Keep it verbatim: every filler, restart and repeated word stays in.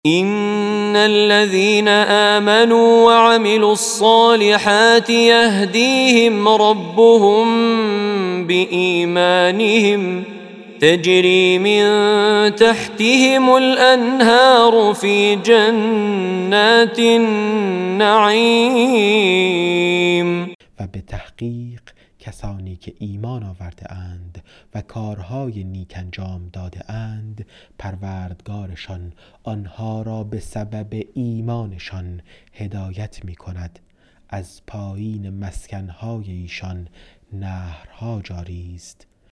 إن الذين آمنوا وعملوا الصالحات يهديهم ربهم بإيمانهم تجري من تحتهم الأنهار في جنات النعیم. و به تحقیق کسانی که ایمان آورده اند و کارهای نیک انجام داده اند، پروردگارشان آنها را به سبب ایمانشان هدایت می کند. از پایین مسکنهای ایشان نهرها جاری است